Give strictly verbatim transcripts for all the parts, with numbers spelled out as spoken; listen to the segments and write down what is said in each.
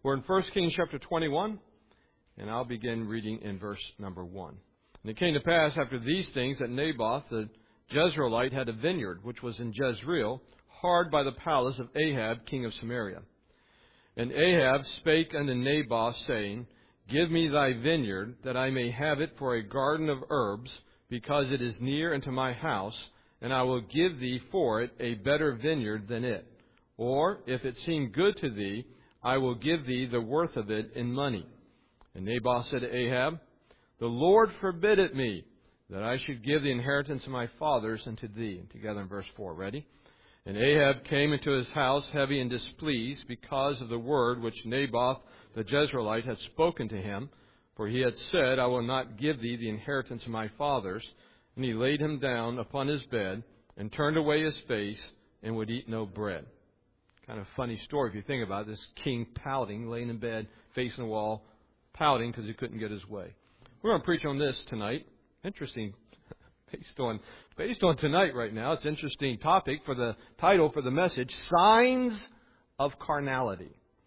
We're in First Kings chapter twenty-one, and I'll begin reading in verse number one. And it came to pass after these things that Naboth the Jezreelite had a vineyard, which was in Jezreel, hard by the palace of Ahab, king of Samaria. And Ahab spake unto Naboth, saying, Give me thy vineyard, that I may have it for a garden of herbs, because it is near unto my house, and I will give thee for it a better vineyard than it. Or, if it seem good to thee, I will give thee the worth of it in money. And Naboth said to Ahab, The Lord forbid it me, that I should give the inheritance of my fathers unto thee. And together in verse four, ready? And Ahab came into his house heavy and displeased, because of the word which Naboth the Jezreelite had spoken to him. For he had said, I will not give thee the inheritance of my fathers. And he laid him down upon his bed, and turned away his face, and would eat no bread. Kind of funny story if you think about it. This king pouting, laying in bed, facing the wall, pouting because he couldn't get his way. We're going to preach on this tonight. Interesting. Based on, based on tonight right now, it's an interesting topic for the title for the message, Signs of Carnality.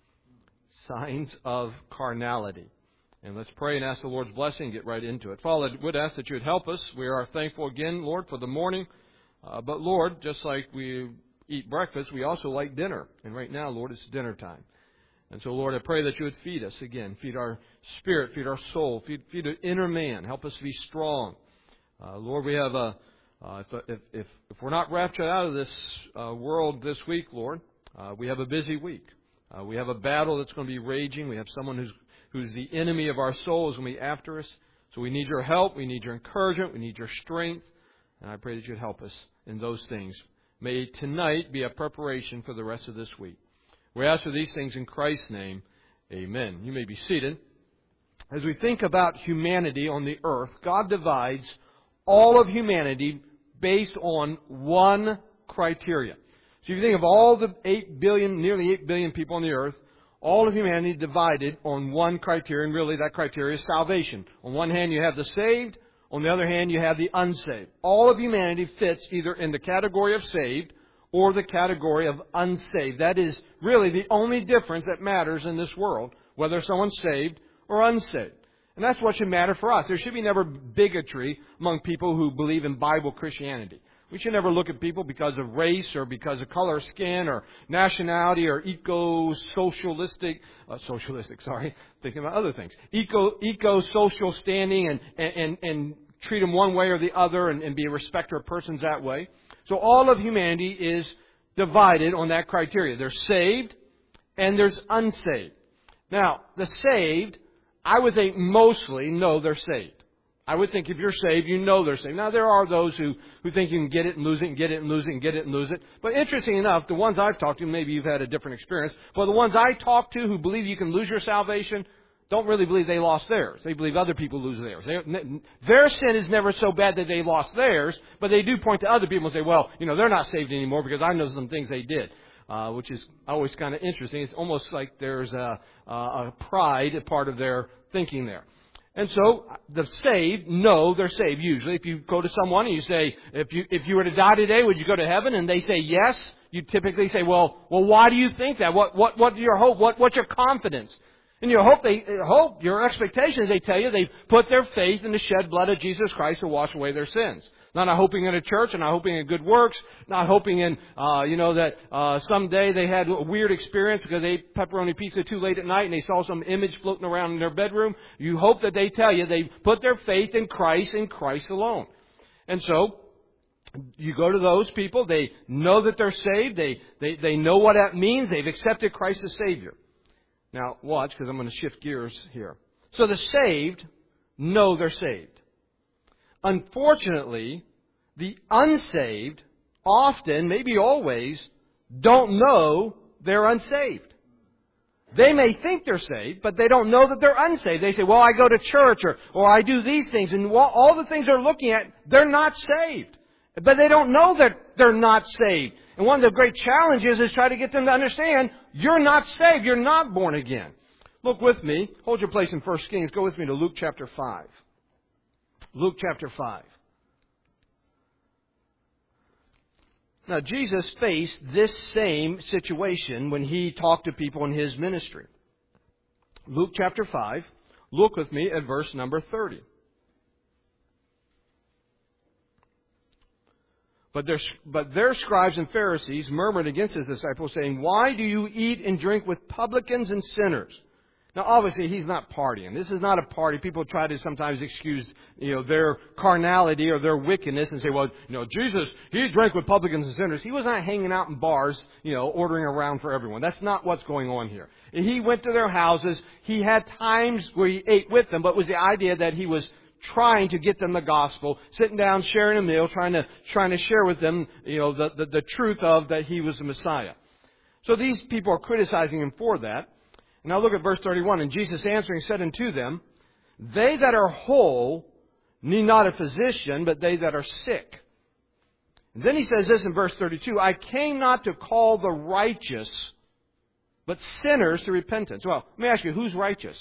Signs of Carnality. And let's pray and ask the Lord's blessing and get right into it. Father, I would ask that you would help us. We are thankful again, Lord, for the morning. Uh, but Lord, just like we eat breakfast, we also like dinner. And right now, Lord, it's dinner time. And so, Lord, I pray that you would feed us again. Feed our spirit, feed our soul, feed, feed the inner man. Help us to be strong. Uh, Lord, we have a, uh, if, if, if we're not raptured out of this uh, world this week, Lord, uh, we have a busy week. Uh, we have a battle that's going to be raging. We have someone who's, who's the enemy of our soul is going to be after us. So we need your help. We need your encouragement. We need your strength. And I pray that you'd help us in those things. May tonight be a preparation for the rest of this week. We ask for these things in Christ's name. Amen. You may be seated. As we think about humanity on the earth, God divides all of humanity based on one criteria. So if you think of all the eight billion, nearly eight billion people on the earth, all of humanity divided on one criteria, and really that criteria is salvation. On one hand, you have the saved. On the other hand, you have the unsaved. All of humanity fits either in the category of saved or the category of unsaved. That is really the only difference that matters in this world, whether someone's saved or unsaved. And that's what should matter for us. There should be never bigotry among people who believe in Bible Christianity. We should never look at people because of race or because of color of skin or nationality or eco-socialistic, uh, socialistic, sorry, thinking about other things. Eco, eco-social standing and, and, and treat them one way or the other and, and be a respecter of persons that way. So all of humanity is divided on that criteria. There's saved and there's unsaved. Now, the saved, I would think mostly know they're saved. I would think if you're saved, you know they're saved. Now, there are those who, who think you can get it and lose it and get it and lose it and get it and lose it. But interesting enough, the ones I've talked to, maybe you've had a different experience, but the ones I talk to who believe you can lose your salvation don't really believe they lost theirs. They believe other people lose theirs. They, their sin is never so bad that they lost theirs, but they do point to other people and say, well, you know, they're not saved anymore because I know some things they did, uh, which is always kind of interesting. It's almost like there's a, a pride, a part of their thinking there. And so the saved know they're saved. Usually, if you go to someone and you say, if you if you were to die today, would you go to heaven? And they say yes. You typically say, well, well, why do you think that? What what what's your hope? What what's your confidence? And your hope, they hope, your expectations, they tell you, they put their faith in the shed blood of Jesus Christ to wash away their sins. Not, not hoping in a church, and not hoping in good works, not hoping in, uh, you know, that uh, someday they had a weird experience because they ate pepperoni pizza too late at night and they saw some image floating around in their bedroom. You hope that they tell you they put their faith in Christ and Christ alone. And so, you go to those people, they know that they're saved, they, they, they know what that means, they've accepted Christ as Savior. Now, watch, because I'm going to shift gears here. So the saved know they're saved. Unfortunately, the unsaved often, maybe always, don't know they're unsaved. They may think they're saved, but they don't know that they're unsaved. They say, well, I go to church or, or I do these things. And all the things they're looking at, they're not saved. But they don't know that they're not saved. And one of the great challenges is try to get them to understand you're not saved. You're not born again. Look with me. Hold your place in First Kings. Go with me to Luke chapter five. Luke chapter five. Now, Jesus faced this same situation when He talked to people in His ministry. Luke chapter five. Look with me at verse number thirty. But their, but their scribes and Pharisees murmured against His disciples, saying, "Why do you eat and drink with publicans and sinners?" Now, obviously, He's not partying. This is not a party. People try to sometimes excuse, you know, their carnality or their wickedness and say, well, you know, Jesus, He drank with publicans and sinners. He was not hanging out in bars, you know, ordering around for everyone. That's not what's going on here. He went to their houses. He had times where He ate with them, but it was the idea that He was trying to get them the gospel, sitting down, sharing a meal, trying to trying to share with them, you know, the, the, the truth of that He was the Messiah. So these people are criticizing Him for that. Now look at verse thirty-one. And Jesus answering said unto them, "They that are whole need not a physician, but they that are sick." And then He says this in verse thirty-two, "I came not to call the righteous, but sinners to repentance." Well, let me ask you, who's righteous?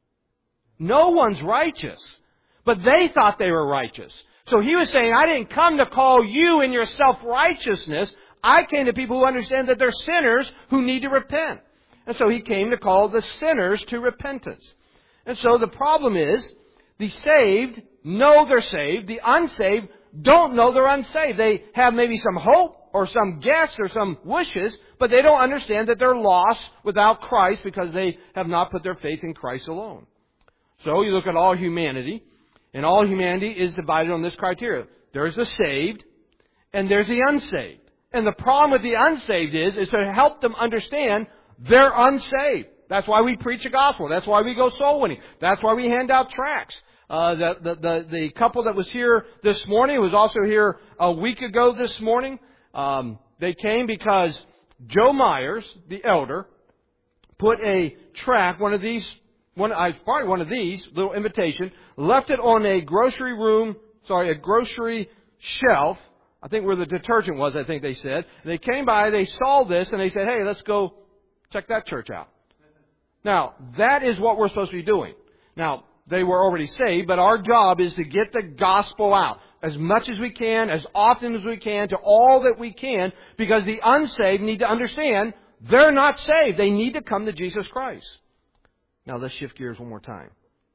No one's righteous. But they thought they were righteous. So He was saying, I didn't come to call you in your self-righteousness. I came to people who understand that they're sinners who need to repent. And so He came to call the sinners to repentance. And so the problem is, the saved know they're saved. The unsaved don't know they're unsaved. They have maybe some hope or some guess or some wishes, but they don't understand that they're lost without Christ because they have not put their faith in Christ alone. So you look at all humanity. And all humanity is divided on this criteria. There's the saved, and there's the unsaved. And the problem with the unsaved is, is to help them understand they're unsaved. That's why we preach the gospel. That's why we go soul winning. That's why we hand out tracts. Uh, the, the, the, the couple that was here this morning was also here a week ago this morning. Um, they came because Joe Myers, the elder, put a tract, one of these One, I probably one of these, little invitation, left it on a grocery room, sorry, a grocery shelf, I think where the detergent was, I think they said. They came by, they saw this, and they said, hey, let's go check that church out. Now, that is what we're supposed to be doing. Now, they were already saved, but our job is to get the gospel out as much as we can, as often as we can, to all that we can, because the unsaved need to understand they're not saved. They need to come to Jesus Christ. Now let's shift gears one more time.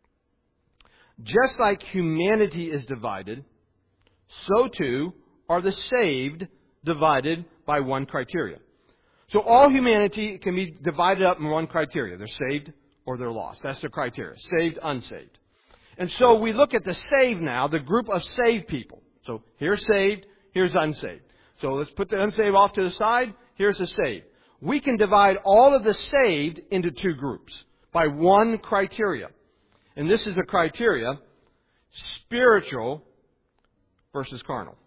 Just like humanity is divided, so too are the saved divided by one criteria. So all humanity can be divided up in one criteria. They're saved or they're lost. That's the criteria. Saved, unsaved. And so we look at the saved now, the group of saved people. So here's saved, here's unsaved. So let's put the unsaved off to the side. Here's the saved. We can divide all of the saved into two groups by one criteria. And this is the criteria, spiritual versus carnal.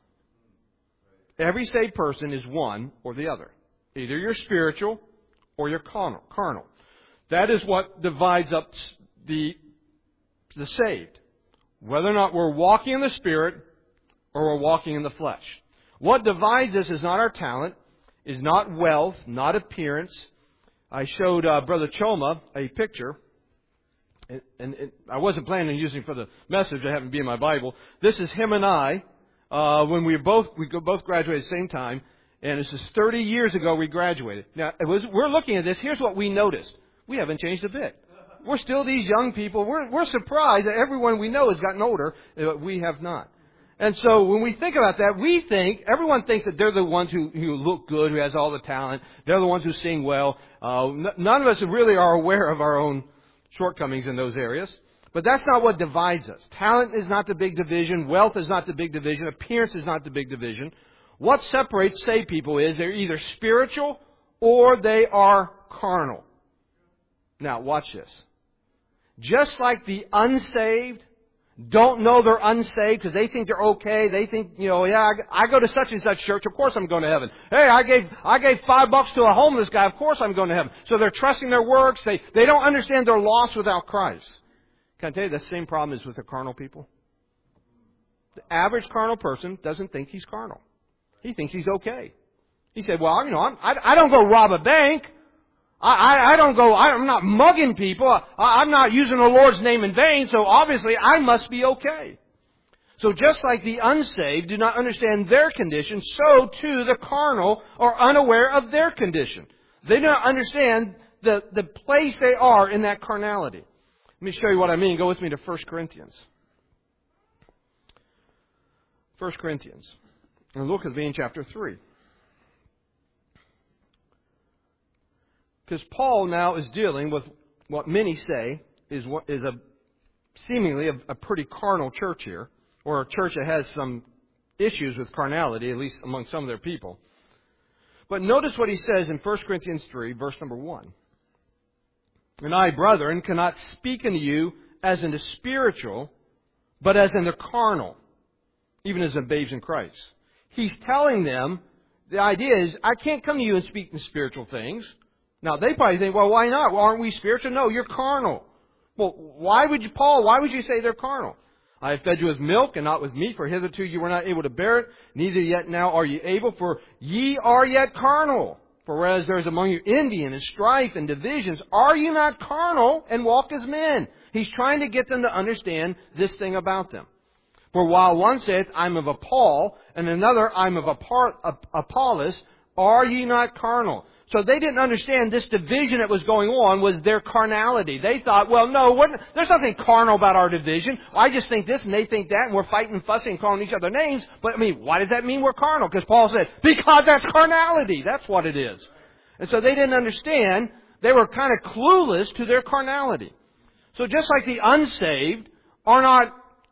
Every saved person is one or the other. Either you're spiritual or you're carnal. carnal. That is what divides up the, the saved. Whether or not we're walking in the Spirit or we're walking in the flesh. What divides us is not our talent, is not wealth, not appearance. I showed uh, Brother Choma a picture, and, and it, I wasn't planning on using it for the message. It happened to be in my Bible. This is him and I uh, when we both we both graduated at the same time, and this is thirty years ago we graduated. Now, it was, we're looking at this. Here's what we noticed. We haven't changed a bit. We're still these young people. We're, we're surprised that everyone we know has gotten older. But we have not. And so when we think about that, we think, everyone thinks that they're the ones who, who look good, who has all the talent. They're the ones who sing well. Uh, n- none of us really are aware of our own shortcomings in those areas. But that's not what divides us. Talent is not the big division. Wealth is not the big division. Appearance is not the big division. What separates saved people is they're either spiritual or they are carnal. Now, watch this. Just like the unsaved don't know they're unsaved because they think they're okay. They think, you know, yeah, I, I go to such and such church. Of course I'm going to heaven. Hey, I gave I gave five bucks to a homeless guy. Of course I'm going to heaven. So they're trusting their works. They they don't understand they're lost without Christ. Can I tell you the same problem is with the carnal people? The average carnal person doesn't think he's carnal. He thinks he's okay. He said, well, you know, I'm, I, I don't go rob a bank. I, I, I don't go, I'm not mugging people. I, I'm not using the Lord's name in vain, so obviously I must be okay. So just like the unsaved do not understand their condition, so too the carnal are unaware of their condition. They do not understand the, the place they are in that carnality. Let me show you what I mean. Go with me to First Corinthians. First Corinthians. And look at me in chapter three. Because Paul now is dealing with what many say is what is a seemingly a, a pretty carnal church here, or a church that has some issues with carnality, at least among some of their people. But notice what he says in First Corinthians three, verse number one. And I, brethren, cannot speak unto you as in the spiritual, but as in the carnal, even as in babes in Christ. He's telling them, the idea is, I can't come to you and speak in spiritual things. Now, they probably think, well, why not? Well, aren't we spiritual? No, you're carnal. Well, why would you, Paul, why would you say they're carnal? I have fed you with milk and not with meat, for hitherto you were not able to bear it, neither yet now are ye able, for ye are yet carnal. For whereas there is among you envy and strife and divisions, are you not carnal and walk as men? He's trying to get them to understand this thing about them. For while one saith, I'm of Paul, and another, I'm of Apollos, are ye not carnal? So they didn't understand this division that was going on was their carnality. They thought, well, no, what, there's nothing carnal about our division. I just think this and they think that, and we're fighting and fussing and calling each other names. But, I mean, why does that mean we're carnal? Because Paul said, because that's carnality. That's what it is. And so they didn't understand. They were kind of clueless to their carnality. So just like the unsaved are not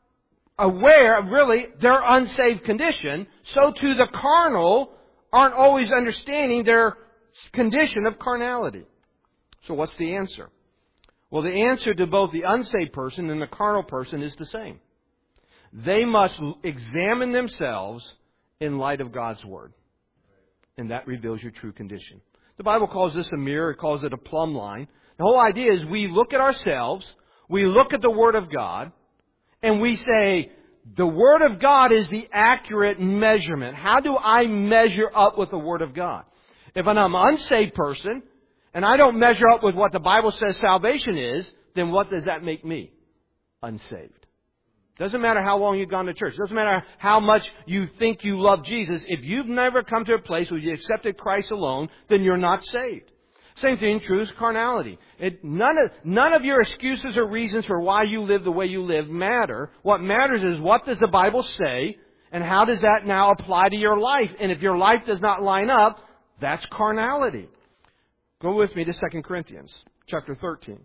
aware of really their unsaved condition, so too the carnal aren't always understanding their condition of carnality. So what's the answer? Well, the answer to both the unsaved person and the carnal person is the same. They must examine themselves in light of God's Word. And that reveals your true condition. The Bible calls this a mirror. It calls it a plumb line. The whole idea is we look at ourselves, we look at the Word of God, and we say, the Word of God is the accurate measurement. How do I measure up with the Word of God? If I'm an unsaved person, and I don't measure up with what the Bible says salvation is, then what does that make me? Unsaved. Doesn't matter how long you've gone to church. Doesn't matter how much you think you love Jesus. If you've never come to a place where you accepted Christ alone, then you're not saved. Same thing true as carnality. It, none of, none of your excuses or reasons for why you live the way you live matter. What matters is what does the Bible say, and how does that now apply to your life? And if your life does not line up, that's carnality. Go with me to Second Corinthians chapter thirteen.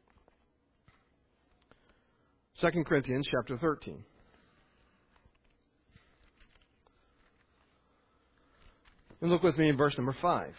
Second Corinthians chapter thirteen. And look with me in verse number five.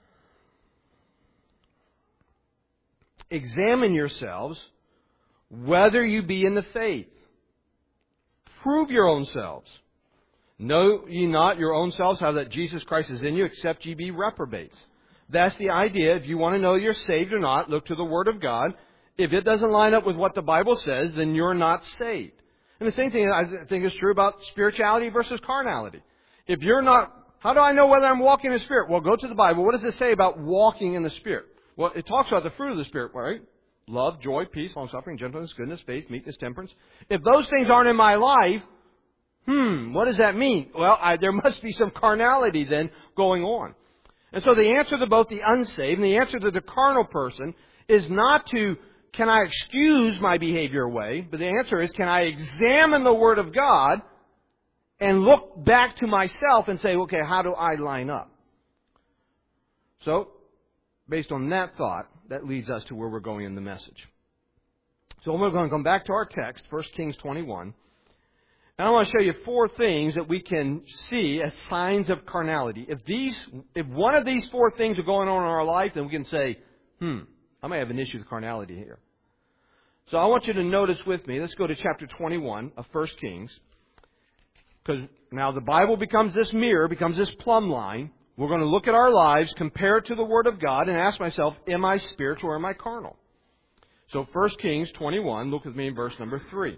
Examine yourselves whether you be in the faith. Prove your own selves. Know ye not your own selves how that Jesus Christ is in you, except ye be reprobates. That's the idea. If you want to know you're saved or not, look to the Word of God. If it doesn't line up with what the Bible says, then you're not saved. And the same thing I think is true about spirituality versus carnality. If you're not, how do I know whether I'm walking in the Spirit? Well, go to the Bible. What does it say about walking in the Spirit? Well, it talks about the fruit of the Spirit, right? Love, joy, peace, long-suffering, gentleness, goodness, faith, meekness, temperance. If those things aren't in my life, Hmm, what does that mean? Well, I, there must be some carnality then going on. And so the answer to both the unsaved and the answer to the carnal person is not to, can I excuse my behavior away? But the answer is, can I examine the Word of God and look back to myself and say, okay, how do I line up? So, based on that thought, that leads us to where we're going in the message. So we're going to come back to our text, First Kings twenty-one. And I want to show you four things that we can see as signs of carnality. If these, if one of these four things are going on in our life, then we can say, hmm, I may have an issue with carnality here. So I want you to notice with me, let's go to chapter twenty-one of First Kings. Because now the Bible becomes this mirror, becomes this plumb line. We're going to look at our lives, compare it to the Word of God, and ask myself, am I spiritual or am I carnal? So First Kings twenty-one, look with me in verse number three.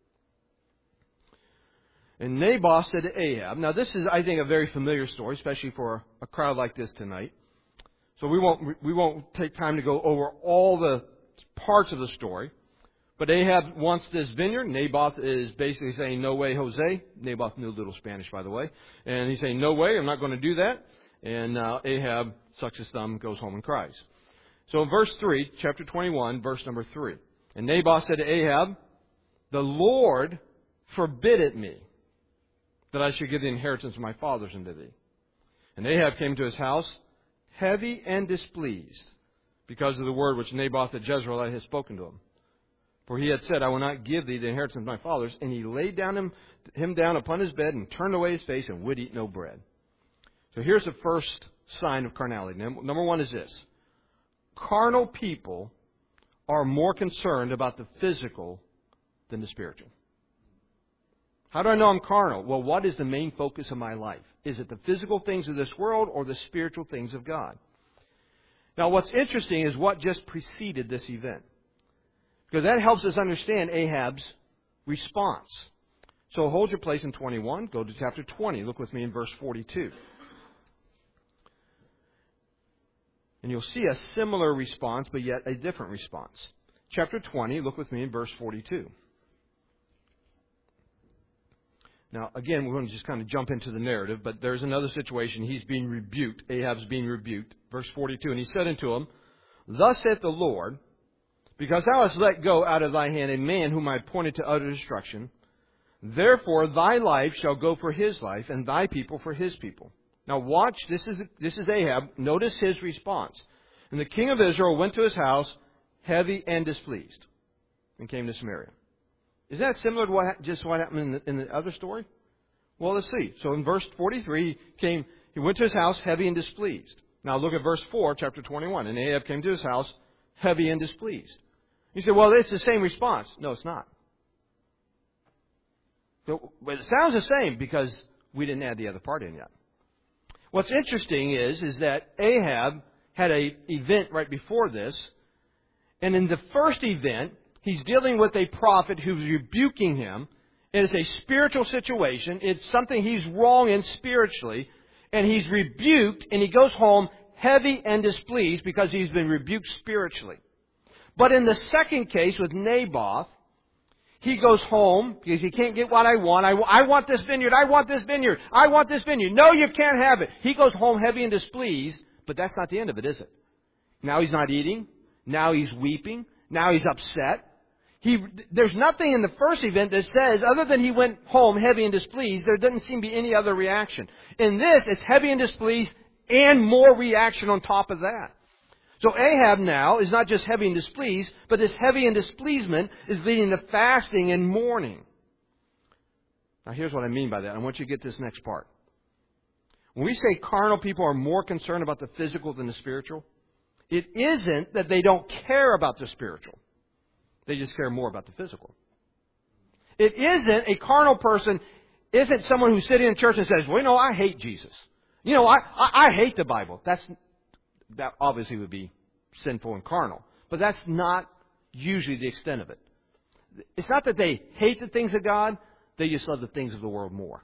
And Naboth said to Ahab, now this is, I think, a very familiar story, especially for a crowd like this tonight. So we won't, we won't take time to go over all the parts of the story. But Ahab wants this vineyard. Naboth is basically saying, no way, Jose. Naboth knew a little Spanish, by the way. And he's saying, no way, I'm not going to do that. And uh, Ahab sucks his thumb, goes home and cries. So in verse three, chapter twenty-one, verse number three. And Naboth said to Ahab, the Lord forbid it me that I should give the inheritance of my fathers unto thee. And Ahab came to his house heavy and displeased because of the word which Naboth the Jezreelite had spoken to him. For he had said, I will not give thee the inheritance of my fathers. And he laid down him, him down upon his bed and turned away his face and would eat no bread. So here's the first sign of carnality. Number one is this. Carnal people are more concerned about the physical than the spiritual. How do I know I'm carnal? Well, what is the main focus of my life? Is it the physical things of this world or the spiritual things of God? Now, what's interesting is what just preceded this event. Because that helps us understand Ahab's response. So hold your place in twenty-one. Go to chapter twenty. Look with me in verse forty-two. And you'll see a similar response, but yet a different response. Chapter twenty, look with me in verse forty-two. Now, again, we're going to just kind of jump into the narrative, but there's another situation. He's being rebuked. Ahab's being rebuked. Verse forty-two, and he said unto him, Thus saith the Lord, because thou hast let go out of thy hand a man whom I appointed to utter destruction, therefore thy life shall go for his life, and thy people for his people. Now watch, this is this is Ahab. Notice his response. And the king of Israel went to his house, heavy and displeased, and came to Samaria. Is that similar to what just what happened in the, in the other story? Well, let's see. So in verse forty-three, he came. He went to his house, heavy and displeased. Now look at verse four, chapter twenty-one. And Ahab came to his house, heavy and displeased. You say, well, it's the same response. No, it's not. So, but it sounds the same because we didn't add the other part in yet. What's interesting is, is that Ahab had an event right before this. And in the first event, he's dealing with a prophet who's rebuking him. It is a spiritual situation. It's something he's wrong in spiritually. And he's rebuked, and he goes home heavy and displeased because he's been rebuked spiritually. But in the second case with Naboth, he goes home because he can't get what I want. I, I want this vineyard. I want this vineyard. I want this vineyard. No, you can't have it. He goes home heavy and displeased, but that's not the end of it, is it? Now he's not eating. Now he's weeping. Now he's upset. He, there's nothing in the first event that says, other than he went home heavy and displeased, there doesn't seem to be any other reaction. In this, it's heavy and displeased and more reaction on top of that. So Ahab now is not just heavy and displeased, but this heavy and displeasement is leading to fasting and mourning. Now here's what I mean by that. I want you to get this next part. When we say carnal people are more concerned about the physical than the spiritual, it isn't that they don't care about the spiritual. They just care more about the physical. It isn't a carnal person, isn't someone who's sitting in church and says, well, you know, I hate Jesus. You know, I, I, I hate the Bible. That's That obviously would be sinful and carnal. But that's not usually the extent of it. It's not that they hate the things of God. They just love the things of the world more.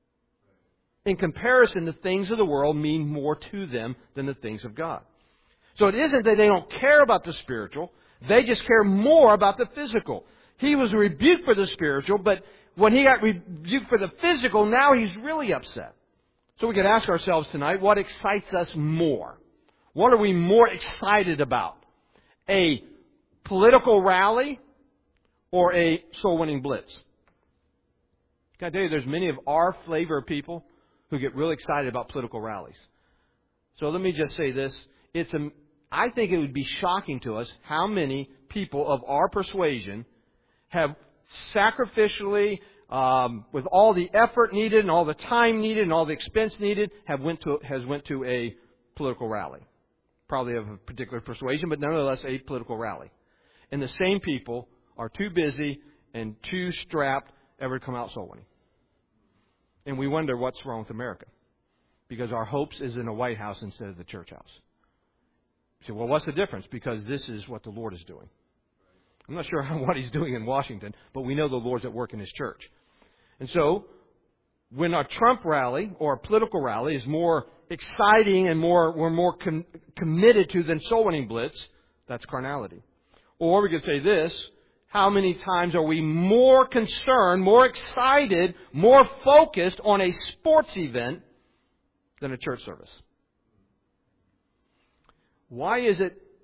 In comparison, the things of the world mean more to them than the things of God. So it isn't that they don't care about the spiritual. They just care more about the physical. He was rebuked for the spiritual, but when he got rebuked for the physical, now he's really upset. So we could ask ourselves tonight, what excites us more? What are we more excited about? A political rally or a soul-winning blitz? Can I tell you, there's many of our flavor of people who get really excited about political rallies. So let me just say this. It's a, I think it would be shocking to us how many people of our persuasion have sacrificially, um, with all the effort needed and all the time needed and all the expense needed, have went to has went to a political rally. Probably of a particular persuasion, but nonetheless a political rally. And the same people are too busy and too strapped ever to come out soul winning. And we wonder what's wrong with America. Because our hopes is in a White House instead of the church house. You say, well, what's the difference? Because this is what the Lord is doing. I'm not sure what He's doing in Washington, but we know the Lord's at work in His church. And so, when a Trump rally or a political rally is more exciting and more we're more com- committed to than soul winning blitz, that's carnality. Or we could say this, how many times are we more concerned, more excited, more focused on a sports event than a church service? Why is it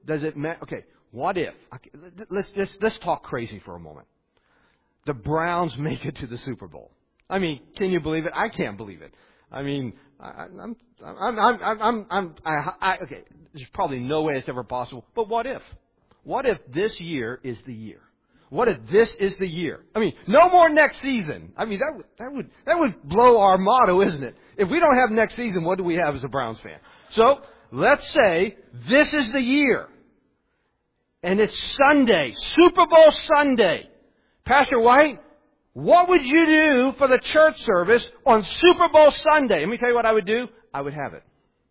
Does it matter? Okay, what if? Okay, let's just let's talk crazy for a moment. The Browns make it to the Super Bowl. I mean, can you believe it? I can't believe it. I mean, I, I'm, I'm, I'm, I'm, I'm, I'm I, I, okay. There's probably no way it's ever possible. But what if? What if this year is the year? What if this is the year? I mean, no more next season. I mean, that would, that would, that would blow our motto, isn't it? If we don't have next season, what do we have as a Browns fan? So, let's say this is the year. And it's Sunday, Super Bowl Sunday. Pastor White, what would you do for the church service on Super Bowl Sunday? Let me tell you what I would do. I would have it.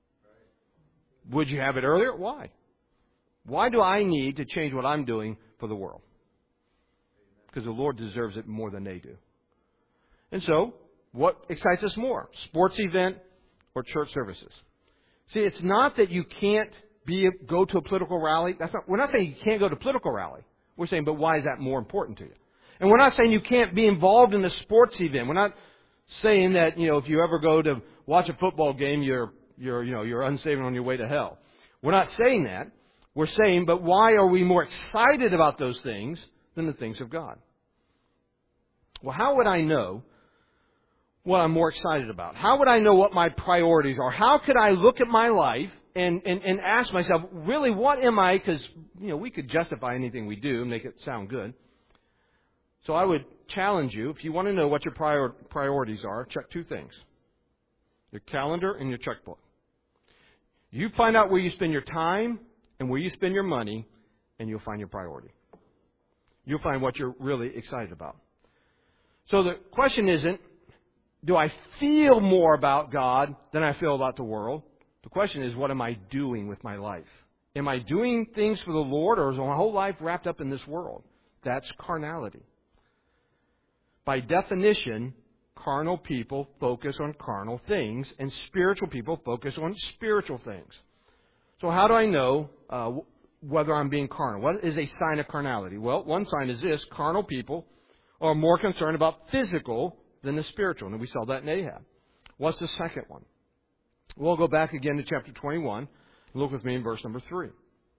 Would you have it earlier? Why? Why do I need to change what I'm doing for the world? Because the Lord deserves it more than they do. And so, what excites us more? Sports event or church services? See, it's not that you can't be go to a political rally. That's not. We're not saying you can't go to a political rally. We're saying, but why is that more important to you? And we're not saying you can't be involved in a sports event. We're not saying that, you know, if you ever go to watch a football game, you're, you're, you know, you're unsaved on your way to hell. We're not saying that. We're saying, but why are we more excited about those things than the things of God? Well, how would I know what I'm more excited about? How would I know what my priorities are? How could I look at my life and, and, and ask myself, really, what am I? Because, you know, we could justify anything we do and make it sound good. So I would challenge you, if you want to know what your prior, priorities are, check two things. Your calendar and your checkbook. You find out where you spend your time and where you spend your money, and you'll find your priority. You'll find what you're really excited about. So the question isn't, do I feel more about God than I feel about the world? The question is, what am I doing with my life? Am I doing things for the Lord, or is my whole life wrapped up in this world? That's carnality. By definition, carnal people focus on carnal things, and spiritual people focus on spiritual things. So how do I know uh, whether I'm being carnal? What is a sign of carnality? Well, one sign is this. Carnal people are more concerned about physical than the spiritual. And we saw that in Ahab. What's the second one? We'll go back again to chapter twenty-one. Look with me in verse number three.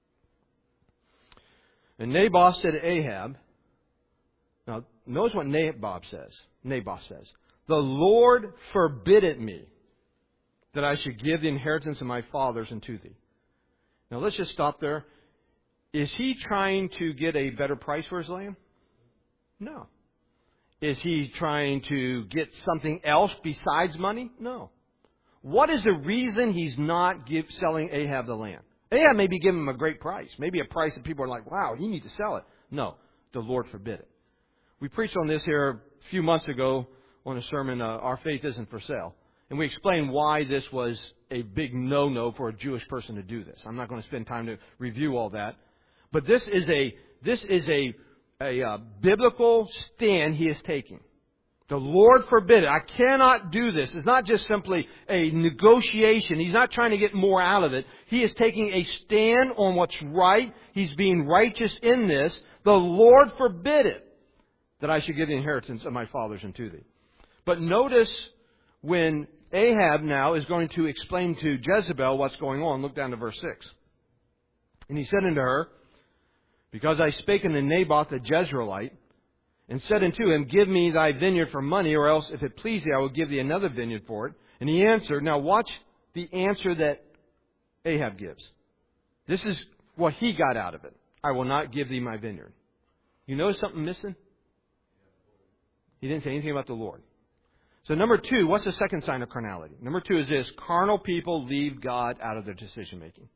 And Naboth said to Ahab, now notice what Naboth says. Naboth says, the Lord forbid it me that I should give the inheritance of my fathers unto thee. Now let's just stop there. Is he trying to get a better price for his land? No. Is he trying to get something else besides money? No. What is the reason he's not give, selling Ahab the land? Ahab may be giving him a great price. Maybe a price that people are like, wow, you need to sell it. No, the Lord forbid it. We preached on this here a few months ago on a sermon, uh, Our Faith Isn't for Sale. And we explained why this was a big no-no for a Jewish person to do this. I'm not going to spend time to review all that. But this is a this is a, a uh, biblical stand he is taking. The Lord forbid it. I cannot do this. It's not just simply a negotiation. He's not trying to get more out of it. He is taking a stand on what's right. He's being righteous in this. The Lord forbid it that I should give the inheritance of my fathers unto thee. But notice when Ahab now is going to explain to Jezebel what's going on. Look down to verse six. And he said unto her, because I spake unto Naboth the Jezreelite, and said unto him, give me thy vineyard for money, or else, if it please thee, I will give thee another vineyard for it. And he answered, now watch the answer that Ahab gives. This is what he got out of it. I will not give thee my vineyard. You notice something missing? He didn't say anything about the Lord. So number two, what's the second sign of carnality? Number two is this. Carnal people leave God out of their decision making.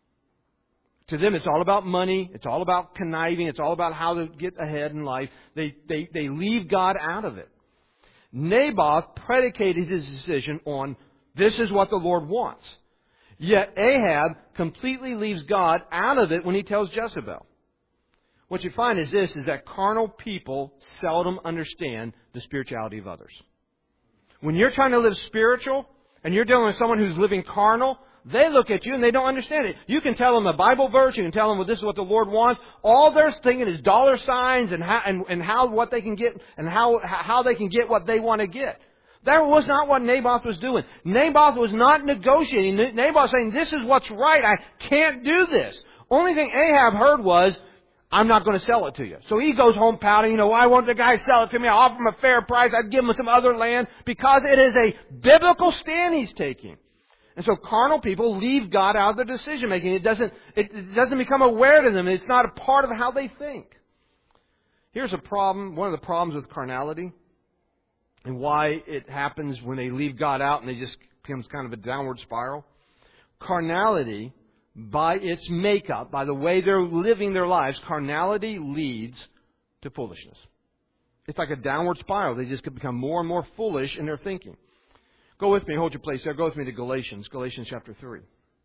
To them, it's all about money. It's all about conniving. It's all about how to get ahead in life. They, they, they leave God out of it. Naboth predicated his decision on this is what the Lord wants. Yet Ahab completely leaves God out of it when he tells Jezebel. What you find is this, is that carnal people seldom understand the spirituality of others. When you're trying to live spiritual and you're dealing with someone who's living carnal, they look at you and they don't understand it. You can tell them a Bible verse. You can tell them, well, this is what the Lord wants. All they're thinking is dollar signs and how, and, and how what they can get and how, how they can get what they want to get. That was not what Naboth was doing. Naboth was not negotiating. Naboth was saying, this is what's right. I can't do this. Only thing Ahab heard was, I'm not going to sell it to you. So he goes home pouting, you know, why won't the guy sell it to me? I'll offer him a fair price. I'd give him some other land, because it is a biblical stand he's taking. And so carnal people leave God out of their decision making. It doesn't, it doesn't become aware to them. It's not a part of how they think. Here's a problem, one of the problems with carnality, and why it happens when they leave God out and they just becomes kind of a downward spiral. Carnality, by its makeup, by the way they're living their lives, carnality leads to foolishness. It's like a downward spiral. They just become more and more foolish in their thinking. Go with me, hold your place there. Go with me to Galatians, Galatians chapter three.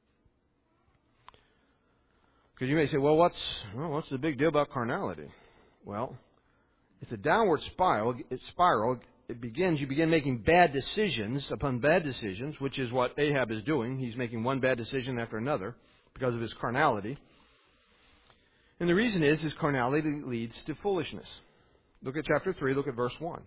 Because you may say, well, what's well, what's the big deal about carnality? Well, it's a downward spiral. It's spiral. It begins, you begin making bad decisions upon bad decisions, which is what Ahab is doing. He's making one bad decision after another because of his carnality. And the reason is his carnality leads to foolishness. Look at chapter three, look at verse one.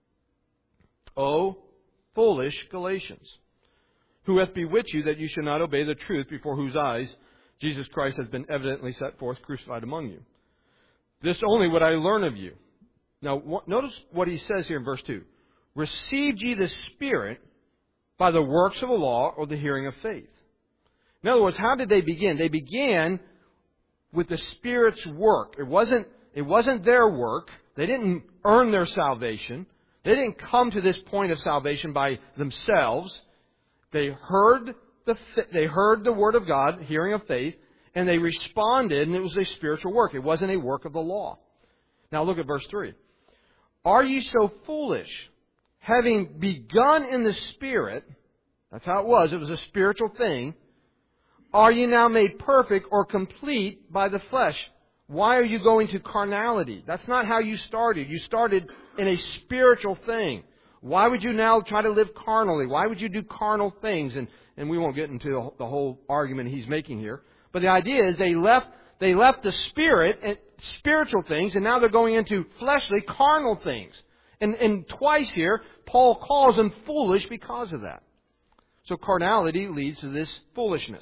O foolish Galatians, who hath bewitched you that you should not obey the truth, before whose eyes Jesus Christ has been evidently set forth crucified among you. This only would I learn of you. Now, notice what he says here in verse two. Received ye the Spirit by the works of the law, or the hearing of faith? In other words, how did they begin? They began with the Spirit's work. It wasn't, it wasn't their work. They didn't earn their salvation. They didn't come to this point of salvation by themselves. They heard the, they heard the Word of God, hearing of faith, and they responded, and it was a spiritual work. It wasn't a work of the law. Now look at verse three. Are ye so foolish, having begun in the Spirit? That's how it was. It was a spiritual thing. Are ye now made perfect or complete by the flesh? Why are you going to carnality? That's not how you started. You started in a spiritual thing. Why would you now try to live carnally? Why would you do carnal things? And, and we won't get into the whole argument he's making here. But the idea is they left They left the Spirit and spiritual things, and now they're going into fleshly, carnal things. And, and twice here, Paul calls them foolish because of that. So carnality leads to this foolishness.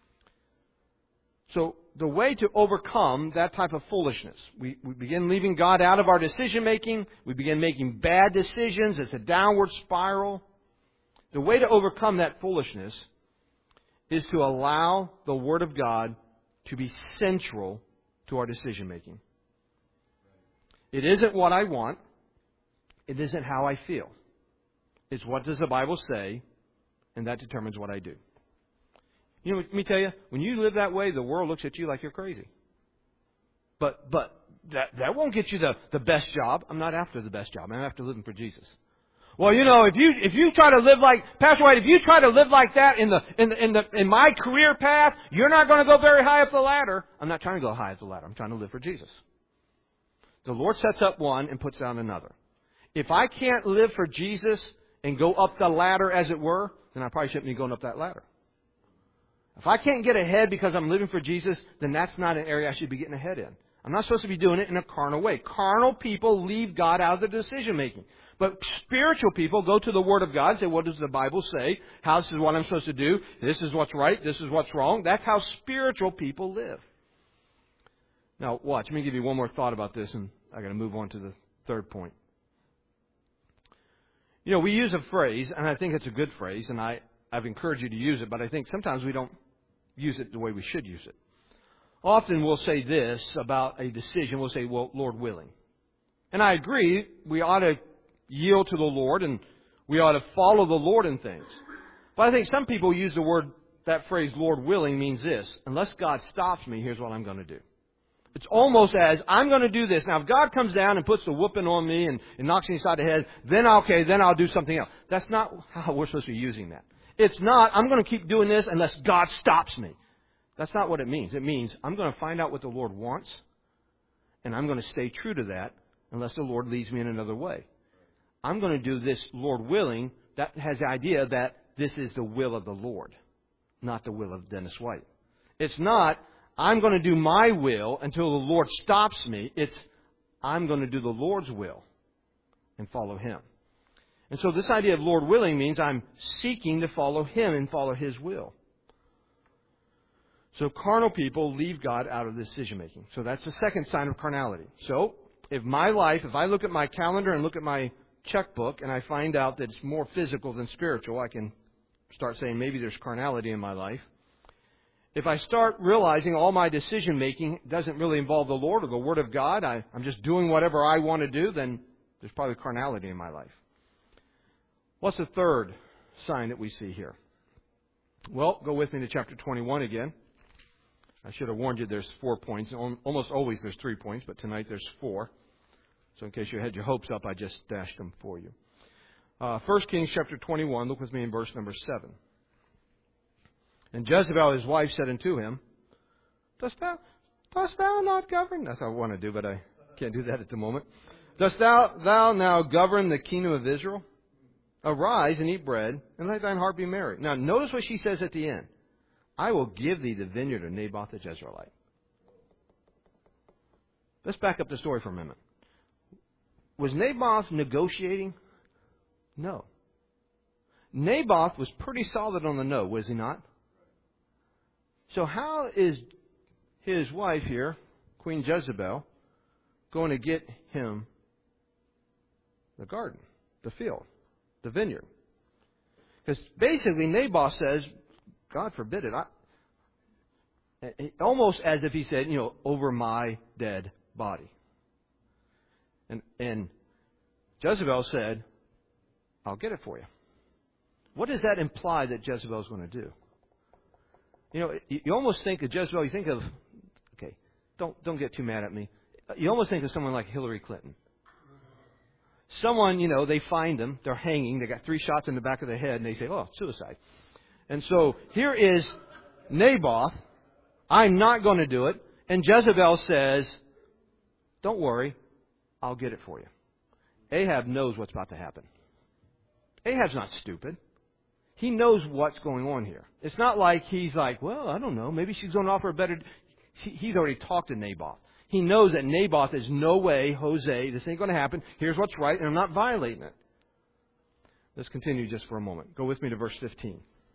So the way to overcome that type of foolishness, we, we begin leaving God out of our decision making. We begin making bad decisions. It's a downward spiral. The way to overcome that foolishness is to allow the Word of God to be central to our decision making. It isn't what I want. It isn't how I feel. It's what does the Bible say, and that determines what I do. You know, let me tell you, when you live that way, the world looks at you like you're crazy. But but that that won't get you the, the best job. I'm not after the best job. I'm after living for Jesus. Well, you know, if you if you try to live like Pastor White, if you try to live like that in the in the, in the in my career path, you're not going to go very high up the ladder. I'm not trying to go high up the ladder. I'm trying to live for Jesus. The Lord sets up one and puts down another. If I can't live for Jesus and go up the ladder, as it were, then I probably shouldn't be going up that ladder. If I can't get ahead because I'm living for Jesus, then that's not an area I should be getting ahead in. I'm not supposed to be doing it in a carnal way. Carnal people leave God out of the decision making. But spiritual people go to the Word of God and say, what does the Bible say? How this is what I'm supposed to do. This is what's right. This is what's wrong. That's how spiritual people live. Now, watch. Let me give you one more thought about this, and I'm going to move on to the third point. You know, we use a phrase, and I think it's a good phrase, and I, I've encouraged you to use it, but I think sometimes we don't use it the way we should use it. Often we'll say this about a decision. We'll say, well, Lord willing. And I agree, we ought to yield to the Lord, and we ought to follow the Lord in things. But I think some people use the word, that phrase, Lord willing, means this. Unless God stops me, here's what I'm going to do. It's almost as, I'm going to do this. Now, if God comes down and puts the whooping on me and, and knocks me inside the head, then okay, then I'll do something else. That's not how we're supposed to be using that. It's not, I'm going to keep doing this unless God stops me. That's not what it means. It means, I'm going to find out what the Lord wants, and I'm going to stay true to that unless the Lord leads me in another way. I'm going to do this, Lord willing. That has the idea that this is the will of the Lord, not the will of Dennis White. It's not, I'm going to do my will until the Lord stops me. It's, I'm going to do the Lord's will and follow Him. And so this idea of Lord willing means I'm seeking to follow Him and follow His will. So carnal people leave God out of decision making. So that's the second sign of carnality. So if my life, if I look at my calendar and look at my checkbook and I find out that it's more physical than spiritual, I can start saying maybe there's carnality in my life. If I start realizing all my decision making doesn't really involve the Lord or the Word of God, I, I'm just doing whatever I want to do, then there's probably carnality in my life. What's the third sign that we see here? Well, go with me to chapter twenty-one again. I should have warned you there's four points. Almost always there's three points, but tonight there's four. So in case you had your hopes up, I just dashed them for you. Uh, First Kings chapter twenty-one, look with me in verse number seven. And Jezebel, his wife, said unto him, Dost thou, dost thou not govern? That's what I want to do, but I can't do that at the moment. Dost thou, thou now govern the kingdom of Israel? Arise and eat bread, and let thine heart be merry. Now notice what she says at the end. I will give thee the vineyard of Naboth the Jezreelite. Let's back up the story for a minute. Was Naboth negotiating? No. Naboth was pretty solid on the no, was he not? So how is his wife here, Queen Jezebel, going to get him the garden, the field, the vineyard? Because basically Naboth says, God forbid it. I, almost as if he said, you know, over my dead body. And, and Jezebel said, I'll get it for you. What does that imply that Jezebel's going to do? You know, you, you almost think of Jezebel, you think of, okay, don't, don't get too mad at me. You almost think of someone like Hillary Clinton. Someone, you know, they find them, they're hanging, they got three shots in the back of the head, and they say, oh, suicide. And so here is Naboth. I'm not going to do it. And Jezebel says, don't worry, I'll get it for you. Ahab knows what's about to happen. Ahab's not stupid. He knows what's going on here. It's not like he's like, well, I don't know, maybe she's going to offer a better... He's already talked to Naboth. He knows that Naboth is no way, Jose, this ain't going to happen. Here's what's right, and I'm not violating it. Let's continue just for a moment. Go with me to verse fifteen.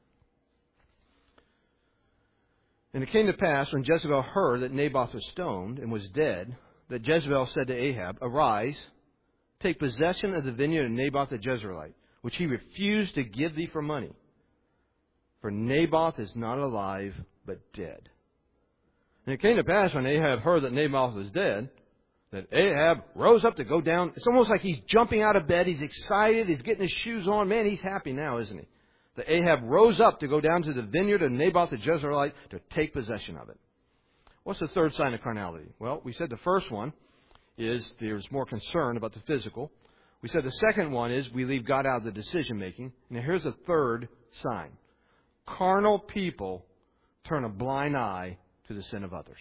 And it came to pass, when Jezebel heard that Naboth was stoned and was dead, that Jezebel said to Ahab, Arise, take possession of the vineyard of Naboth the Jezreelite, which he refused to give thee for money. For Naboth is not alive, but dead. And it came to pass, when Ahab heard that Naboth was dead, that Ahab rose up to go down. It's almost like he's jumping out of bed. He's excited. He's getting his shoes on. Man, he's happy now, isn't he? That Ahab rose up to go down to the vineyard of Naboth the Jezreelite to take possession of it. What's the third sign of carnality? Well, we said the first one is there's more concern about the physical. We said the second one is we leave God out of the decision making. Now here's a third sign. Carnal people turn a blind eye to the sin of others.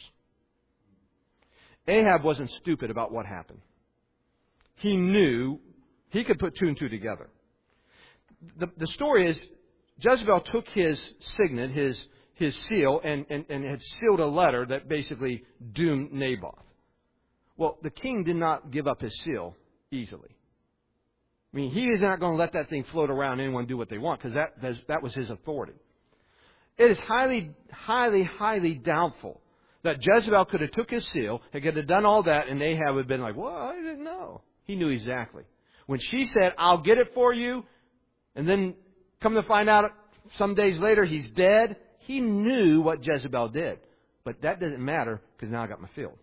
Ahab wasn't stupid about what happened. He knew he could put two and two together. The, the story is Jezebel took his signet, his his seal, and, and, and had sealed a letter that basically doomed Naboth. Well, the king did not give up his seal easily. I mean, he is not going to let that thing float around and anyone do what they want, because that, that was his authority. It is highly, highly, highly doubtful that Jezebel could have took his seal, and could have done all that, and Ahab would have been like, well, I didn't know. He knew exactly. When she said, I'll get it for you, and then come to find out some days later he's dead, he knew what Jezebel did. But that doesn't matter, because now I got my field.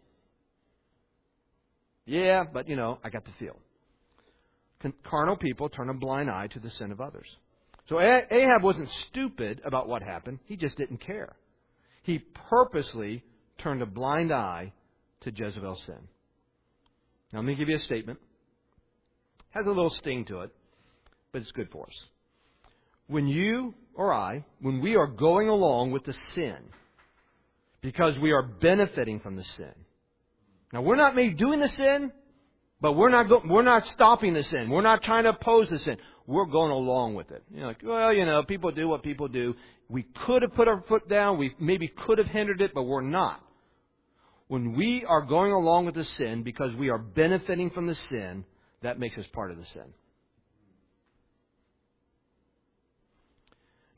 Yeah, but, you know, I got the field. Carnal people turn a blind eye to the sin of others. So Ahab wasn't stupid about what happened. He just didn't care. He purposely turned a blind eye to Jezebel's sin. Now, let me give you a statement. It has a little sting to it, but it's good for us. When you or I, when we are going along with the sin, because we are benefiting from the sin. Now, we're not maybe doing the sin, but we're not go- we're not stopping the sin. We're not trying to oppose the sin. We're going along with it. You know, like, well, you know, people do what people do. We could have put our foot down. We maybe could have hindered it, but we're not. When we are going along with the sin because we are benefiting from the sin, that makes us part of the sin.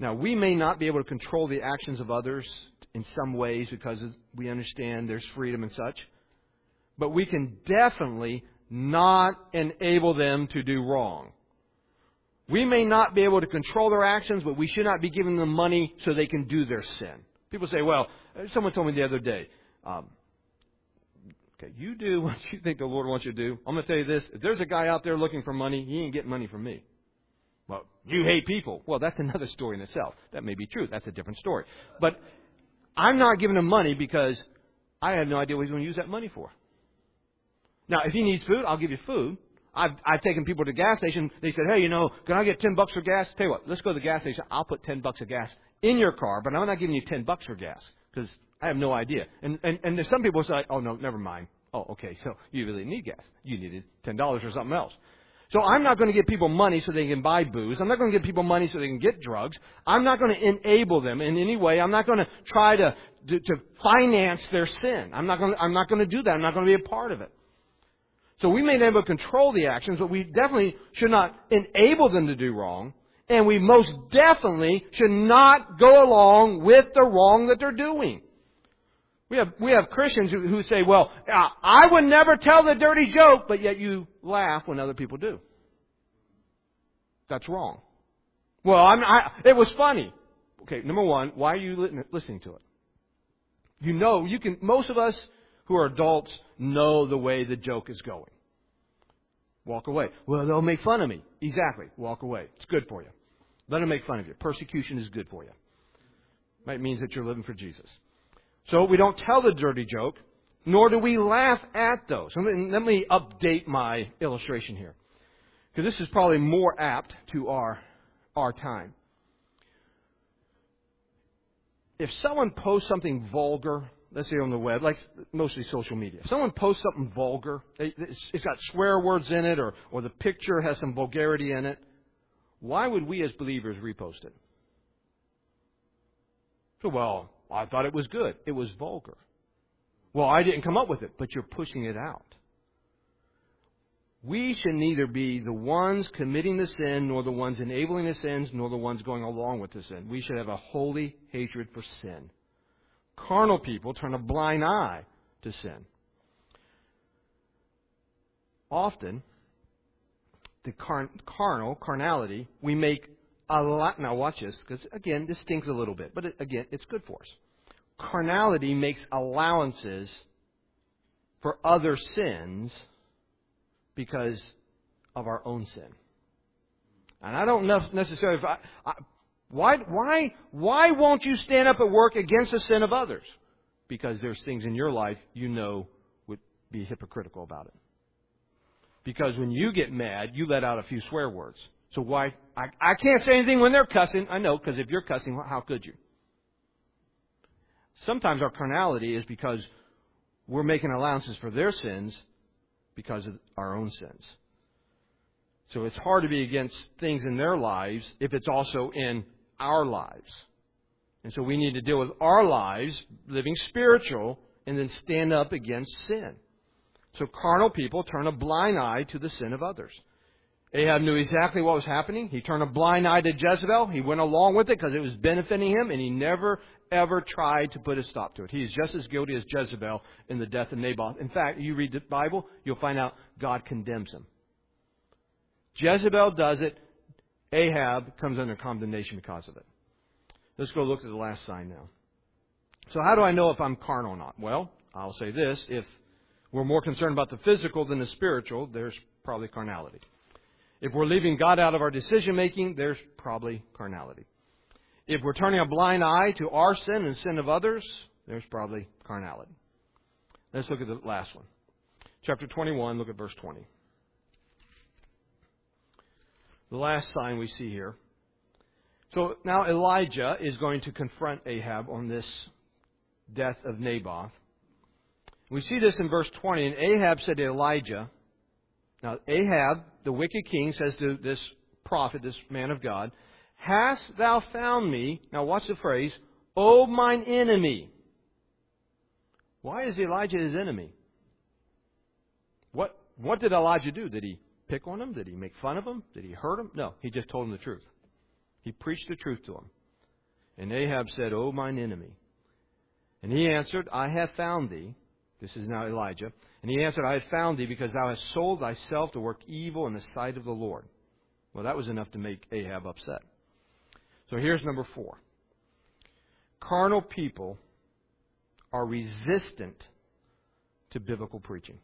Now, we may not be able to control the actions of others in some ways because we understand there's freedom and such. But we can definitely not enable them to do wrong. We may not be able to control their actions, but we should not be giving them money so they can do their sin. People say, well, someone told me the other day, um, okay, you do what you think the Lord wants you to do. I'm going to tell you this. If there's a guy out there looking for money, he ain't getting money from me. Well, you hate people. Well, that's another story in itself. That may be true. That's a different story. But I'm not giving him money because I have no idea what he's going to use that money for. Now, if he needs food, I'll give you food. I've, I've taken people to the gas station. They said, hey, you know, can I get ten bucks for gas? Tell you what, let's go to the gas station. I'll put ten bucks of gas in your car, but I'm not giving you ten bucks for gas because I have no idea. And, and, and there's some people say, oh, no, never mind. Oh, okay, so you really need gas. You needed ten dollars or something else. So I'm not going to give people money so they can buy booze. I'm not going to give people money so they can get drugs. I'm not going to enable them in any way. I'm not going to try to, to, to finance their sin. I'm not going to, I'm not going to do that. I'm not going to be a part of it. So we may not be able to control the actions, but we definitely should not enable them to do wrong. And we most definitely should not go along with the wrong that they're doing. We have we have Christians who, who say, well, I would never tell the dirty joke, but yet you laugh when other people do. That's wrong. Well, I'm, I, it was funny. Okay, number one, why are you listening to it? You know, you can. Most of us who are adults know the way the joke is going. Walk away. Well, they'll make fun of me. Exactly. Walk away. It's good for you. Let them make fun of you. Persecution is good for you. It means that you're living for Jesus. So we don't tell the dirty joke, nor do we laugh at those. Let me update my illustration here, because this is probably more apt to our, our time. If someone posts something vulgar, let's say on the web, like mostly social media, if someone posts something vulgar, it's got swear words in it, or, or the picture has some vulgarity in it, why would we as believers repost it? So, well, I thought it was good. It was vulgar. Well, I didn't come up with it, but you're pushing it out. We should neither be the ones committing the sin, nor the ones enabling the sins, nor the ones going along with the sin. We should have a holy hatred for sin. Carnal people turn a blind eye to sin. Often, the car- carnal, carnality, we make a lot. Now watch this, because again, this stinks a little bit, but it, again, it's good for us. Carnality makes allowances for other sins because of our own sin. And I don't know necessarily if I, I why why why won't you stand up at work against the sin of others? Because there's things in your life you know would be hypocritical about it. Because when you get mad, you let out a few swear words. So why I, I can't say anything when they're cussing. I know, because if you're cussing, how could you? Sometimes our carnality is because we're making allowances for their sins because of our own sins. So it's hard to be against things in their lives if it's also in our lives. And so we need to deal with our lives, living spiritual, and then stand up against sin. So carnal people turn a blind eye to the sin of others. Ahab knew exactly what was happening. He turned a blind eye to Jezebel. He went along with it because it was benefiting him, and he never, ever tried to put a stop to it. He is just as guilty as Jezebel in the death of Naboth. In fact, you read the Bible, you'll find out God condemns him. Jezebel does it. Ahab comes under condemnation because of it. Let's go look at the last sign now. So how do I know if I'm carnal or not? Well, I'll say this. If we're more concerned about the physical than the spiritual, there's probably carnality. If we're leaving God out of our decision-making, there's probably carnality. If we're turning a blind eye to our sin and sin of others, there's probably carnality. Let's look at the last one. Chapter twenty-one, look at verse twenty. The last sign we see here. So now Elijah is going to confront Ahab on this death of Naboth. We see this in verse twenty. And Ahab said to Elijah, now Ahab, the wicked king, says to this prophet, this man of God, hast thou found me, now watch the phrase, O mine enemy. Why is Elijah his enemy? What, what did Elijah do? Did he pick on him? Did he make fun of him? Did he hurt him? No, he just told him the truth. He preached the truth to him. And Ahab said, O mine enemy. And he answered, I have found thee. This is now Elijah. And he answered, I have found thee because thou hast sold thyself to work evil in the sight of the Lord. Well, that was enough to make Ahab upset. So here's number four. Carnal people are resistant to biblical preaching.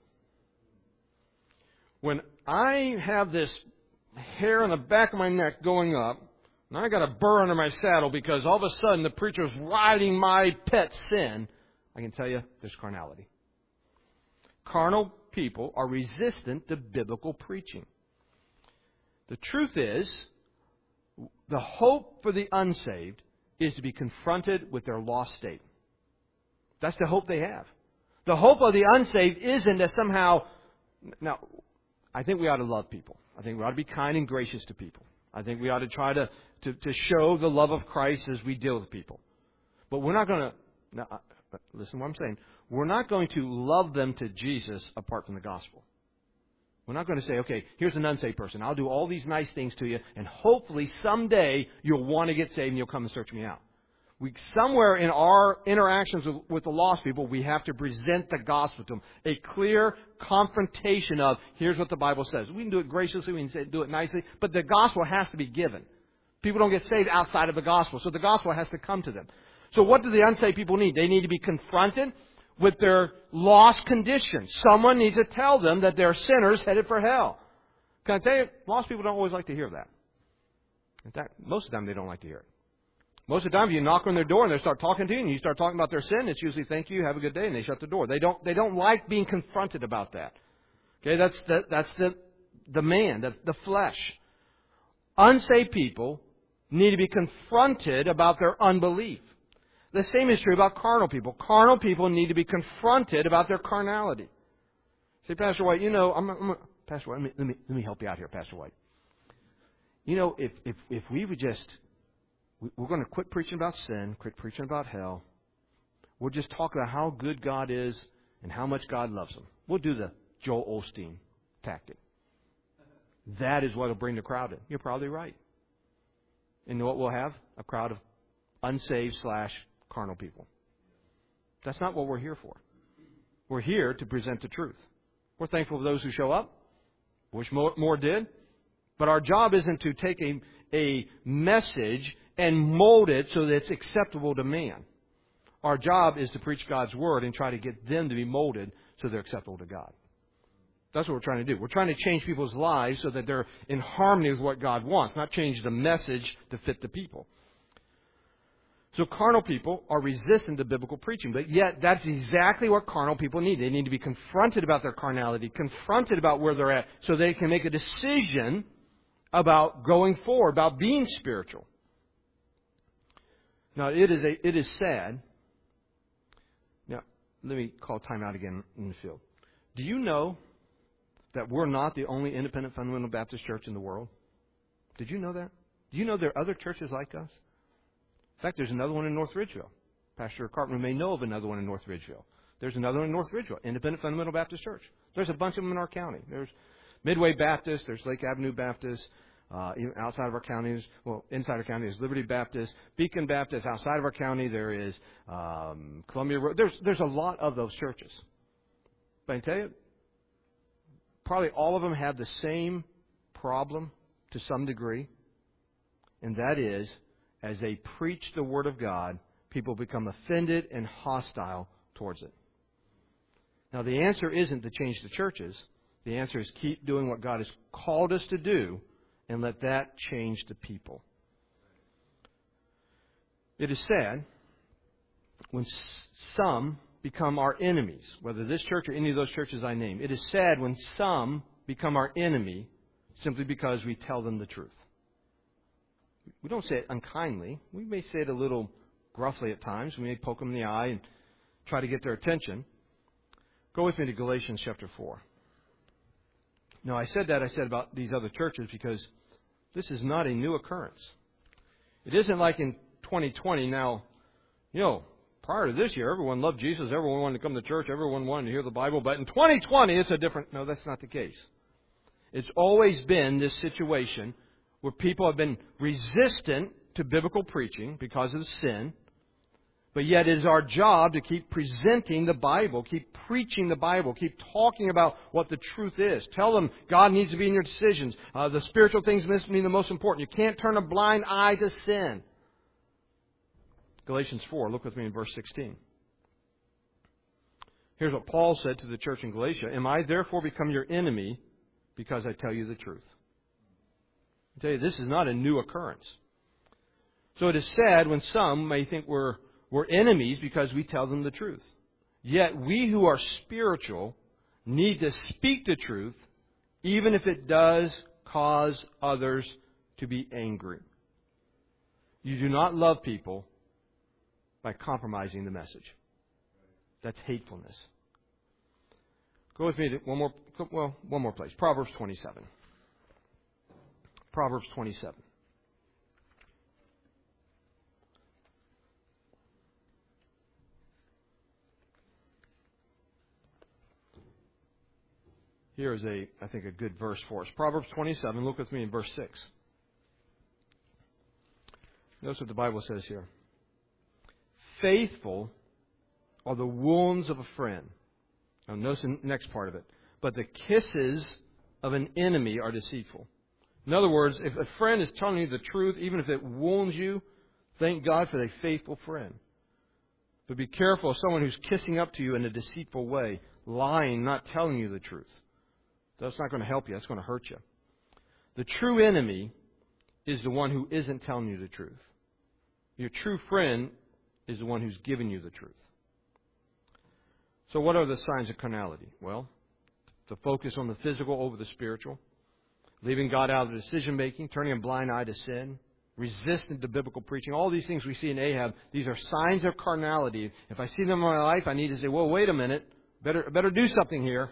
When I have this hair on the back of my neck going up, and I got a burr under my saddle because all of a sudden the preacher's riding my pet sin, I can tell you there's carnality. Carnal people are resistant to biblical preaching. The truth is, the hope for the unsaved is to be confronted with their lost state. That's the hope they have. The hope of the unsaved isn't that somehow... Now, I think we ought to love people. I think we ought to be kind and gracious to people. I think we ought to try to, to, to show the love of Christ as we deal with people. But we're not going to... Now, listen to what I'm saying. We're not going to love them to Jesus apart from the gospel. We're not going to say, okay, here's an unsaved person. I'll do all these nice things to you, and hopefully someday you'll want to get saved and you'll come and search me out. We, somewhere in our interactions with, with the lost people, we have to present the gospel to them. A clear confrontation of, here's what the Bible says. We can do it graciously, we can say, do it nicely, but the gospel has to be given. People don't get saved outside of the gospel, so the gospel has to come to them. So what do the unsaved people need? They need to be confronted with their lost condition. Someone needs to tell them that they're sinners headed for hell. Can I tell you, lost people don't always like to hear that. In fact, most of the time they don't like to hear it. Most of the time, you knock on their door and they start talking to you, and you start talking about their sin. It's usually "Thank you, have a good day," and they shut the door. They don't. They don't like being confronted about that. Okay, that's the that's the the man, the the flesh. Unsaved people need to be confronted about their unbelief. The same is true about carnal people. Carnal people need to be confronted about their carnality. Say, Pastor White, you know, I'm, I'm Pastor White. Let me, let me let me help you out here, Pastor White. You know, if if if we would just We're going to quit preaching about sin, quit preaching about hell. We'll just talk about how good God is and how much God loves them. We'll do the Joel Osteen tactic. That is what will bring the crowd in. You're probably right. And you know what we'll have? A crowd of unsaved slash carnal people. That's not what we're here for. We're here to present the truth. We're thankful for those who show up. Wish more, more did. But our job isn't to take a, a message and mold it so that it's acceptable to man. Our job is to preach God's Word and try to get them to be molded so they're acceptable to God. That's what we're trying to do. We're trying to change people's lives so that they're in harmony with what God wants, not change the message to fit the people. So carnal people are resistant to biblical preaching, but yet that's exactly what carnal people need. They need to be confronted about their carnality, confronted about where they're at, so they can make a decision about going forward, about being spiritual. Now, it is a, it is sad. Now, let me call time out again in the field. Do you know that we're not the only independent fundamental Baptist church in the world? Did you know that? Do you know there are other churches like us? In fact, there's another one in North Ridgeville. Pastor Carpenter may know of another one in North Ridgeville. There's another one in North Ridgeville, Independent Fundamental Baptist Church. There's a bunch of them in our county. There's Midway Baptist, there's Lake Avenue Baptist, uh, even outside of our counties, well, inside our county is Liberty Baptist, Beacon Baptist. Outside of our county, there is um, Columbia Road. There's, there's a lot of those churches. But I can tell you, probably all of them have the same problem to some degree, and that is, as they preach the Word of God, people become offended and hostile towards it. Now, the answer isn't to change the churches. The answer is keep doing what God has called us to do and let that change the people. It is sad when some become our enemies, whether this church or any of those churches I name. It is sad when some become our enemy simply because we tell them the truth. We don't say it unkindly. We may say it a little gruffly at times. We may poke them in the eye and try to get their attention. Go with me to Galatians chapter four. Now, I said that I said about these other churches because this is not a new occurrence. It isn't like in twenty twenty now, you know, prior to this year, everyone loved Jesus, everyone wanted to come to church, everyone wanted to hear the Bible, but in twenty twenty, it's a different... No, that's not the case. It's always been this situation where people have been resistant to biblical preaching because of sin. But yet it is our job to keep presenting the Bible, keep preaching the Bible, keep talking about what the truth is. Tell them God needs to be in your decisions. Uh, the spiritual things must be the most important. You can't turn a blind eye to sin. Galatians four, look with me in verse sixteen. Here's what Paul said to the church in Galatia. Am I therefore become your enemy because I tell you the truth? I tell you, this is not a new occurrence. So it is sad when some may think we're We're enemies because we tell them the truth. Yet we who are spiritual need to speak the truth even if it does cause others to be angry. You do not love people by compromising the message. That's hatefulness. Go with me to one more, well, one more place. Proverbs twenty-seven. Proverbs twenty-seven. Here is a, I think, a good verse for us. Proverbs twenty-seven, look with me in verse six. Notice what the Bible says here. Faithful are the wounds of a friend. Now notice the next part of it. But the kisses of an enemy are deceitful. In other words, if a friend is telling you the truth, even if it wounds you, thank God for a faithful friend. But be careful of someone who's kissing up to you in a deceitful way, lying, not telling you the truth. That's not going to help you. That's going to hurt you. The true enemy is the one who isn't telling you the truth. Your true friend is the one who's giving you the truth. So what are the signs of carnality? Well, the focus on the physical over the spiritual, leaving God out of the decision making, turning a blind eye to sin, resistant to biblical preaching. All these things we see in Ahab, these are signs of carnality. If I see them in my life, I need to say, well, wait a minute. Better, better do something here.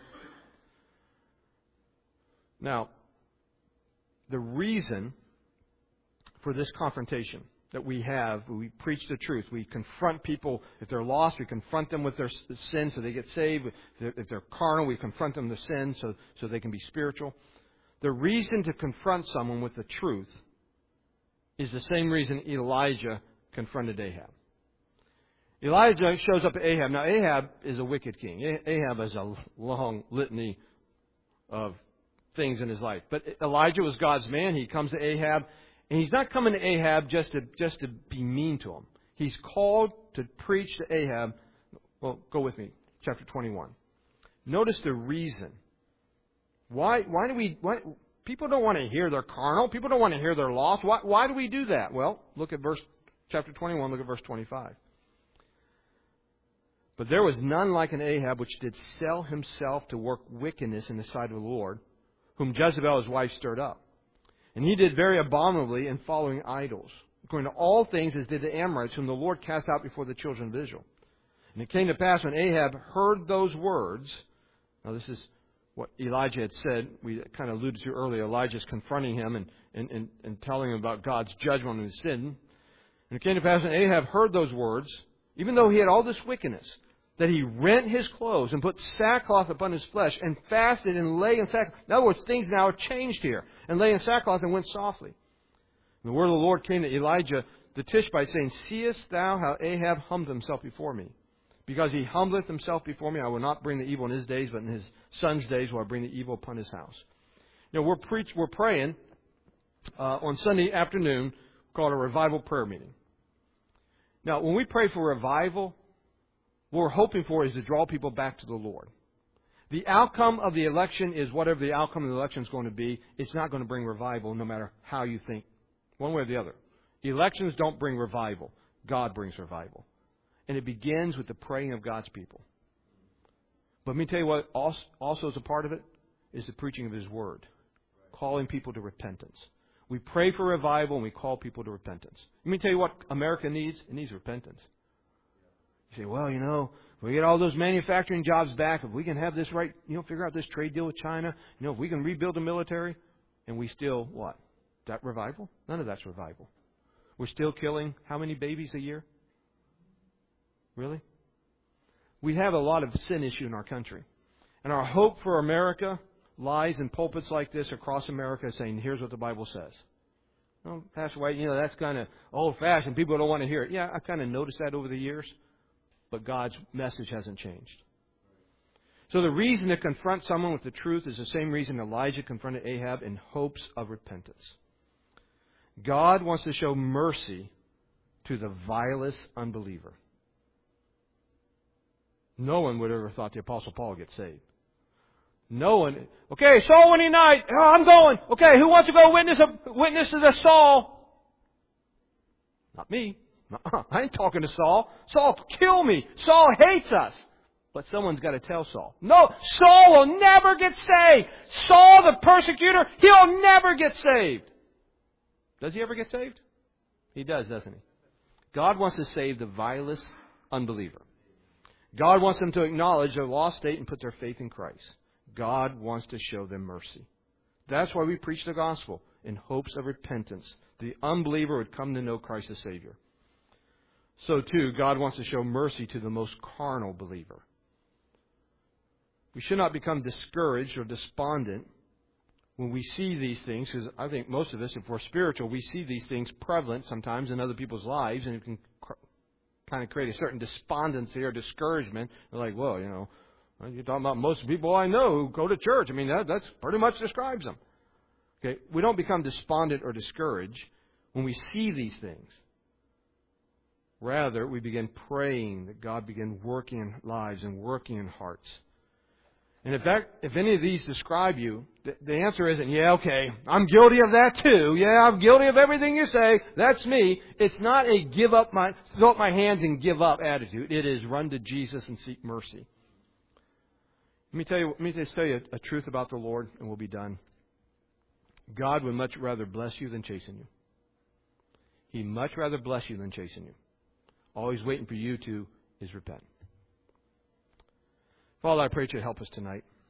Now, the reason for this confrontation that we have, we preach the truth. We confront people. If they're lost, we confront them with their sin so they get saved. If they're, if they're carnal, we confront them with sin so, so they can be spiritual. The reason to confront someone with the truth is the same reason Elijah confronted Ahab. Elijah shows up at Ahab. Now, Ahab is a wicked king. Ahab has a long litany of things in his life. But Elijah was God's man. He comes to Ahab, and he's not coming to Ahab just to just to be mean to him. He's called to preach to Ahab. Well, go with me, chapter twenty-one. Notice the reason. Why? Why do we? Why, people don't want to hear they're carnal. People don't want to hear they're lost. Why? Why do we do that? Well, look at verse chapter twenty-one. Look at verse twenty-five. But there was none like an Ahab which did sell himself to work wickedness in the sight of the Lord, whom Jezebel his wife stirred up. And he did very abominably in following idols, according to all things as did the Amorites, whom the Lord cast out before the children of Israel. And it came to pass when Ahab heard those words, now this is what Elijah had said, we kind of alluded to earlier, Elijah's confronting him and, and, and, and telling him about God's judgment on his sin. And it came to pass when Ahab heard those words, even though he had all this wickedness, that he rent his clothes and put sackcloth upon his flesh and fasted and lay in sackcloth. In other words, things now are changed here. And lay in sackcloth and went softly. And the word of the Lord came to Elijah the Tishbite, saying, Seest thou how Ahab humbled himself before me? Because he humbleth himself before me, I will not bring the evil in his days, but in his son's days will I bring the evil upon his house. You know, we're preach, we're praying uh, on Sunday afternoon called a revival prayer meeting. Now, when we pray for revival, what we're hoping for is to draw people back to the Lord. The outcome of the election is whatever the outcome of the election is going to be. It's not going to bring revival no matter how you think, one way or the other. Elections don't bring revival. God brings revival. And it begins with the praying of God's people. But let me tell you what also is a part of it, is the preaching of His Word. Calling people to repentance. We pray for revival and we call people to repentance. Let me tell you what America needs. It needs repentance. You say, well, you know, if we get all those manufacturing jobs back, if we can have this right, you know, figure out this trade deal with China, you know, if we can rebuild the military, and we still, what? Is that revival? None of that's revival. We're still killing how many babies a year? Really? We have a lot of sin issue in our country. And our hope for America lies in pulpits like this across America saying, here's what the Bible says. Oh, Pastor White, you know, that's kind of old-fashioned. People don't want to hear it. Yeah, I've kind of noticed that over the years. But God's message hasn't changed. So the reason to confront someone with the truth is the same reason Elijah confronted Ahab, in hopes of repentance. God wants to show mercy to the vilest unbeliever. No one would ever thought the Apostle Paul would get saved. No one. Okay, soul winning night. Oh, I'm going. Okay, who wants to go witness a, witness to the Saul? Not me. Uh-uh. I ain't talking to Saul. Saul, kill me. Saul hates us. But someone's got to tell Saul. No, Saul will never get saved. Saul, the persecutor, he'll never get saved. Does he ever get saved? He does, doesn't he? God wants to save the vilest unbeliever. God wants them to acknowledge their lost state and put their faith in Christ. God wants to show them mercy. That's why we preach the gospel, in hopes of repentance. The unbeliever would come to know Christ as Savior. So too, God wants to show mercy to the most carnal believer. We should not become discouraged or despondent when we see these things, because I think most of us, if we're spiritual, we see these things prevalent sometimes in other people's lives, and it can cr- kind of create a certain despondency or discouragement. They're like, well, you know, you're talking about most people I know who go to church. I mean, that that's pretty much describes them. Okay, we don't become despondent or discouraged when we see these things. Rather, we begin praying that God begin working in lives and working in hearts. And if that, if any of these describe you, the, the answer isn't, yeah, okay, I'm guilty of that too. Yeah, I'm guilty of everything you say. That's me. It's not a give up my, throw up my hands and give up attitude. It is run to Jesus and seek mercy. Let me tell you, let me just tell you a, a truth about the Lord, and we'll be done. God would much rather bless you than chasten you. He'd much rather bless you than chasten you. All He's waiting for you to is repent. Father, I pray that you help us tonight.